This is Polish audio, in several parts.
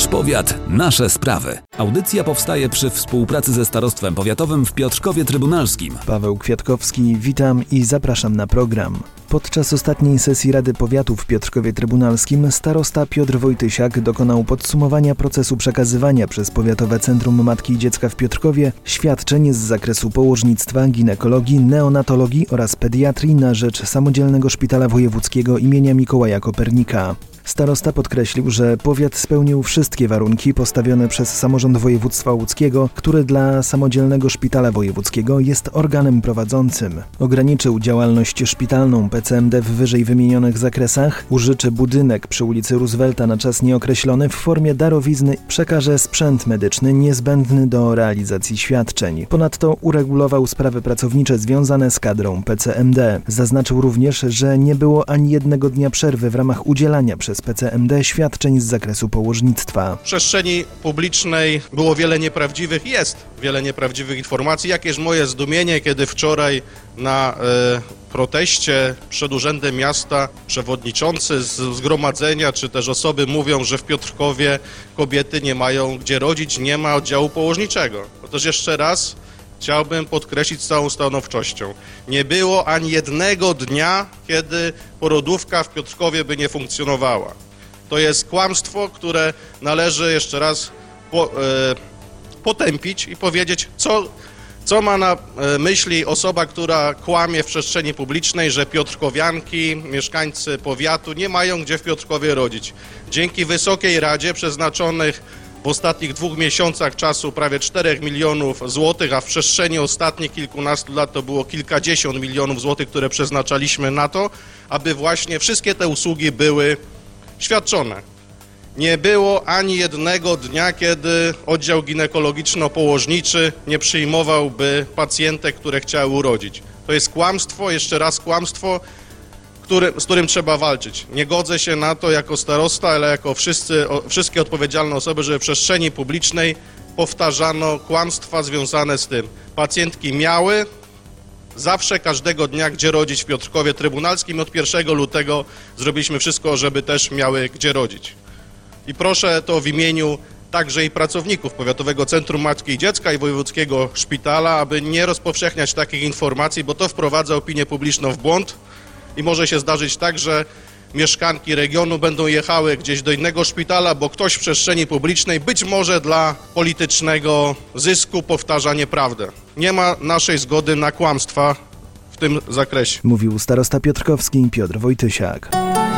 powiat, nasze sprawy. Audycja powstaje przy współpracy ze Starostwem Powiatowym w Piotrkowie Trybunalskim. Paweł Kwiatkowski, witam i zapraszam na program. Podczas ostatniej sesji Rady Powiatu w Piotrkowie Trybunalskim starosta Piotr Wojtysiak dokonał podsumowania procesu przekazywania przez Powiatowe Centrum Matki i Dziecka w Piotrkowie świadczeń z zakresu położnictwa, ginekologii, neonatologii oraz pediatrii na rzecz Samodzielnego Szpitala Wojewódzkiego imienia Mikołaja Kopernika. Starosta podkreślił, że powiat spełnił wszystkie warunki postawione przez samorząd województwa łódzkiego, który dla Samodzielnego Szpitala Wojewódzkiego jest organem prowadzącym. Ograniczył działalność szpitalną PCMD w wyżej wymienionych zakresach, użyczy budynek przy ulicy Roosevelta na czas nieokreślony w formie darowizny, przekaże sprzęt medyczny niezbędny do realizacji świadczeń. Ponadto uregulował sprawy pracownicze związane z kadrą PCMD. Zaznaczył również, że nie było ani jednego dnia przerwy w ramach udzielania przez PCMD świadczeń z zakresu położnictwa. W przestrzeni publicznej było wiele nieprawdziwych, jest wiele nieprawdziwych informacji. Jakież moje zdumienie, kiedy wczoraj na proteście przed Urzędem Miasta przewodniczący z zgromadzenia, czy też osoby mówią, że w Piotrkowie kobiety nie mają gdzie rodzić, nie ma oddziału położniczego. Otóż jeszcze raz chciałbym podkreślić z całą stanowczością. Nie było ani jednego dnia, kiedy porodówka w Piotrkowie by nie funkcjonowała. To jest kłamstwo, które należy jeszcze raz potępić i powiedzieć, co ma na myśli osoba, która kłamie w przestrzeni publicznej, że piotrkowianki, mieszkańcy powiatu nie mają gdzie w Piotrkowie rodzić. Dzięki Wysokiej Radzie przeznaczonych w ostatnich 2 miesiącach czasu prawie 4 milionów złotych, a w przestrzeni ostatnich kilkunastu lat to było kilkadziesiąt milionów złotych, które przeznaczaliśmy na to, aby właśnie wszystkie te usługi były świadczone. Nie było ani jednego dnia, kiedy oddział ginekologiczno-położniczy nie przyjmowałby pacjentek, które chciały urodzić. To jest kłamstwo, jeszcze raz kłamstwo, z którym trzeba walczyć. Nie godzę się na to jako starosta, ale jako wszystkie odpowiedzialne osoby, że w przestrzeni publicznej powtarzano kłamstwa związane z tym. Pacjentki miały zawsze, każdego dnia gdzie rodzić w Piotrkowie Trybunalskim. Od 1 lutego zrobiliśmy wszystko, żeby też miały gdzie rodzić. I proszę to w imieniu także i pracowników Powiatowego Centrum Matki i Dziecka i Wojewódzkiego Szpitala, aby nie rozpowszechniać takich informacji, bo to wprowadza opinię publiczną w błąd i może się zdarzyć tak, że mieszkanki regionu będą jechały gdzieś do innego szpitala, bo ktoś w przestrzeni publicznej być może dla politycznego zysku powtarza nieprawdę. Nie ma naszej zgody na kłamstwa w tym zakresie. Mówił starosta piotrkowski Piotr Wojtysiak.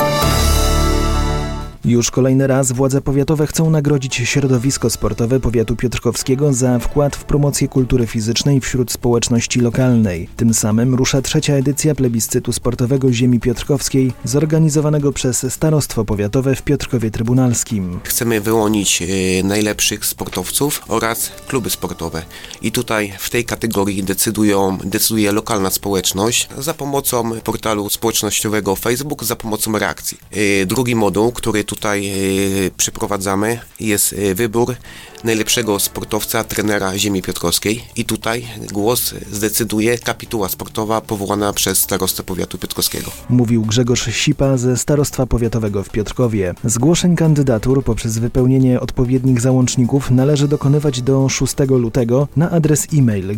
Już kolejny raz władze powiatowe chcą nagrodzić środowisko sportowe powiatu piotrkowskiego za wkład w promocję kultury fizycznej wśród społeczności lokalnej. Tym samym rusza 3. edycja plebiscytu sportowego ziemi piotrkowskiej zorganizowanego przez Starostwo Powiatowe w Piotrkowie Trybunalskim. Chcemy wyłonić najlepszych sportowców oraz kluby sportowe. I tutaj w tej kategorii decyduje lokalna społeczność za pomocą portalu społecznościowego Facebook, za pomocą reakcji. Drugi moduł, który tutaj przeprowadzamy, jest wybór najlepszego sportowca, trenera ziemi piotrkowskiej i tutaj głos zdecyduje kapituła sportowa powołana przez starostę powiatu piotrkowskiego. Mówił Grzegorz Sipa ze Starostwa Powiatowego w Piotrkowie. Zgłoszeń kandydatur poprzez wypełnienie odpowiednich załączników należy dokonywać do 6 lutego na adres e-mail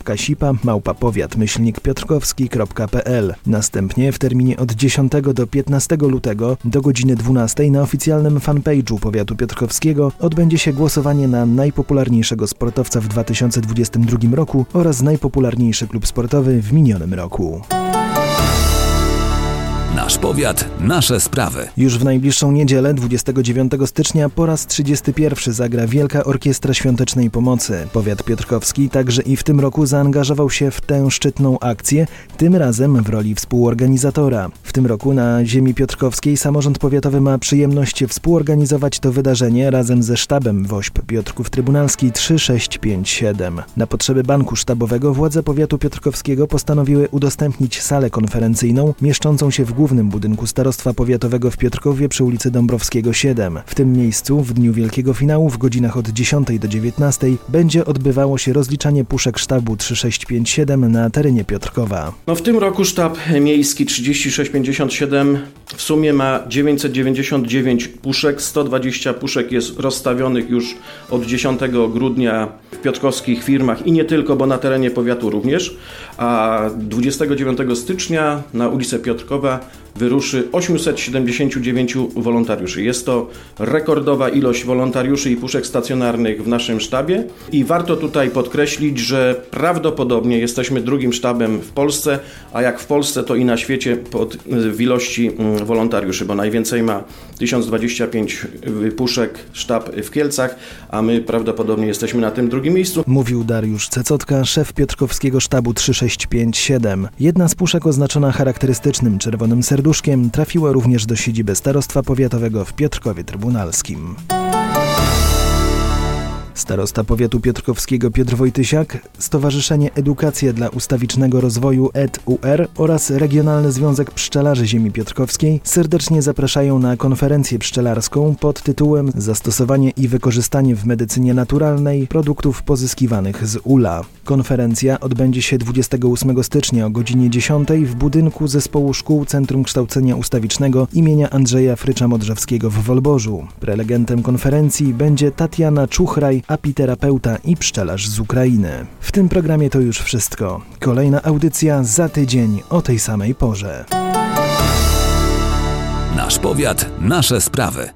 g.sipa@powiat-piotrkowski.pl. Następnie w terminie od 10 do 15 lutego do godziny 12 na oficjalnym fanpage'u powiatu piotrkowskiego odbędzie się głosowanie na najpopularniejszego sportowca w 2022 roku oraz najpopularniejszy klub sportowy w minionym roku. Nasz powiat, nasze sprawy. Już w najbliższą niedzielę, 29 stycznia, po raz 31 zagra Wielka Orkiestra Świątecznej Pomocy. Powiat piotrkowski także i w tym roku zaangażował się w tę szczytną akcję, tym razem w roli współorganizatora. W tym roku na ziemi piotrkowskiej samorząd powiatowy ma przyjemność współorganizować to wydarzenie razem ze sztabem WOŚP Piotrków Trybunalski 3657. Na potrzeby banku sztabowego władze powiatu piotrkowskiego postanowiły udostępnić salę konferencyjną mieszczącą się w głównym budynku Starostwa Powiatowego w Piotrkowie przy ulicy Dąbrowskiego 7. W tym miejscu w dniu wielkiego finału w godzinach od 10 do 19 będzie odbywało się rozliczanie puszek sztabu 3657 na terenie Piotrkowa. W tym roku sztab miejski 3657 w sumie ma 999 puszek, 120 puszek jest rozstawionych już od 10 grudnia w piotrkowskich firmach i nie tylko, bo na terenie powiatu również, a 29 stycznia na ulicę Piotrkowa wyruszy 879 wolontariuszy. Jest to rekordowa ilość wolontariuszy i puszek stacjonarnych w naszym sztabie i warto tutaj podkreślić, że prawdopodobnie jesteśmy drugim sztabem w Polsce, a jak w Polsce, to i na świecie w ilości wolontariuszy, bo najwięcej ma 1025 puszek sztab w Kielcach, a my prawdopodobnie jesteśmy na tym drugim miejscu. Mówił Dariusz Cecotka, szef piotrkowskiego sztabu 3657. Jedna z puszek oznaczona charakterystycznym czerwonym serduszkiem trafiła również do siedziby Starostwa Powiatowego w Piotrkowie Trybunalskim. Starosta powiatu piotrkowskiego Piotr Wojtysiak, Stowarzyszenie Edukacja dla Ustawicznego Rozwoju EDUR oraz Regionalny Związek Pszczelarzy Ziemi Piotrkowskiej serdecznie zapraszają na konferencję pszczelarską pod tytułem Zastosowanie i wykorzystanie w medycynie naturalnej produktów pozyskiwanych z ula. Konferencja odbędzie się 28 stycznia o godzinie 10 w budynku Zespołu Szkół Centrum Kształcenia Ustawicznego imienia Andrzeja Frycza-Modrzewskiego w Wolborzu. Prelegentem konferencji będzie Tatiana Czuchraj, apiterapeuta i pszczelarz z Ukrainy. W tym programie to już wszystko. Kolejna audycja za tydzień o tej samej porze. Nasz powiat, nasze sprawy.